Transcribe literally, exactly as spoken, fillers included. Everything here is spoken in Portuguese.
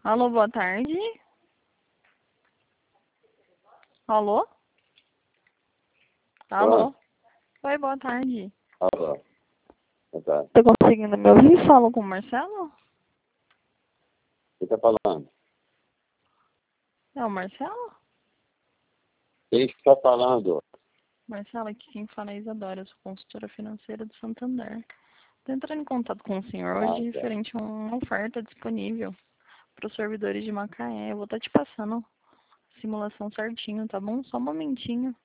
Alô, boa tarde. Alô? Alô? Olá. Oi, boa tarde. Olá. Boa tarde. Tá conseguindo me ouvir? Falo com o Marcelo? Quem está falando? É o Marcelo? Quem está falando? Marcelo, aqui quem fala é Isadora, eu sou consultora financeira do Santander. Estou entrando em contato com o senhor Ah, hoje tá. referente a uma oferta disponível para os servidores de Macaé. Eu vou estar te passando a simulação certinho, tá bom? Só um momentinho.